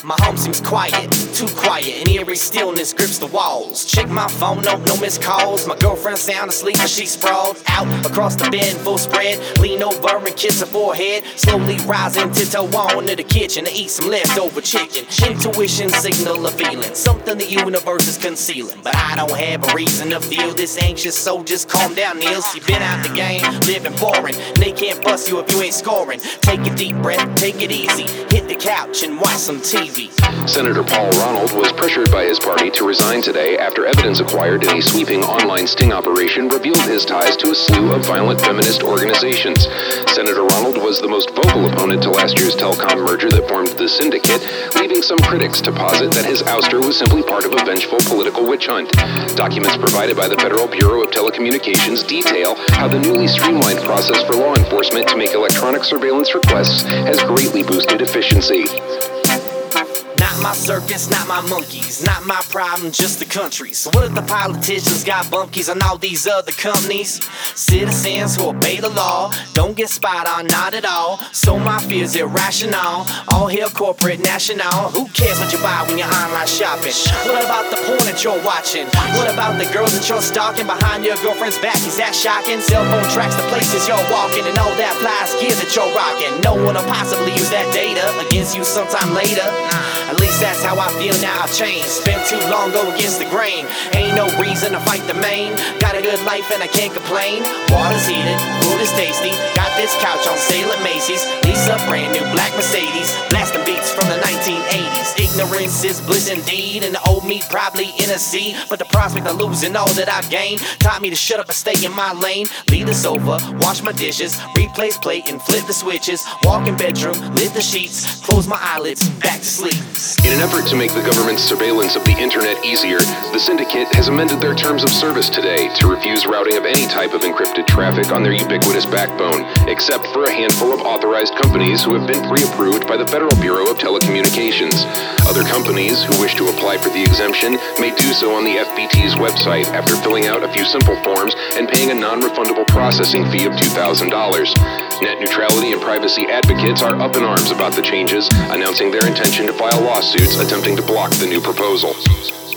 My home seems quiet, too quiet, and eerie stillness grips the walls. Check my phone, no missed calls. My girlfriend sound asleep as she sprawled out across the bed, full spread. Lean over and kiss her forehead. Slowly rising, tiptoe on to the kitchen to eat some leftover chicken. Intuition signal a feeling, something the universe is concealing. But I don't have a reason to feel this anxious, so just calm down, Niels. You been out the game, living boring. They can't bust you if you ain't scoring. Take a deep breath, take it easy. Hit the couch and watch some TV. Senator Paul Ronald was pressured by his party to resign today after evidence acquired in a sweeping online sting operation revealed his ties to a slew of violent feminist organizations. Senator Ronald was the most vocal opponent to last year's telecom merger that formed the syndicate, leaving some critics to posit that his ouster was simply part of a vengeful political witch hunt. Documents provided by the Federal Bureau of Telecommunications detail how the newly streamlined process for law enforcement to make electronic surveillance requests has greatly boosted efficiency. Not my circus, not my monkeys, not my problem, just the country. So what if the politicians got bunkies on all these other companies? Citizens who obey the law, don't get spied on, not at all. So my fear's irrational, all hail corporate national. Who cares what you buy when you're online shopping? What about the porn that you're watching? What about the girls that you're stalking behind your girlfriend's back? Is that shocking? Cell phone tracks the places you're walking and all that flies gear that you're rocking. No one will possibly use that data against you sometime later. At least that's how I feel now. I've changed. Spent too long, go against the grain. Ain't no reason to fight the main. Got a good life and I can't complain. Water's heated, food is tasty. Got this couch on sale at Macy's. Lease a brand new black Mercedes. Blasting beats from the 1980s. Ignorance is bliss indeed, and the old me probably in a sea. But the prospect of losing all that I've gained taught me to shut up and stay in my lane. Leave the sofa, wash my dishes, replace plate and flip the switches. Walk in bedroom, lift the sheets, close my eyelids, back to sleep. In an effort to make the government's surveillance of the internet easier, the syndicate has amended their terms of service today to refuse routing of any type of encrypted traffic on their ubiquitous backbone, except for a handful of authorized companies who have been pre-approved by the Federal Bureau of Telecommunications. Other companies who wish to apply for the exemption may do so on the FBT's website after filling out a few simple forms and paying a non-refundable processing fee of $2,000. Net neutrality and privacy advocates are up in arms about the changes, announcing their intention to file lawsuits attempting to block the new proposal.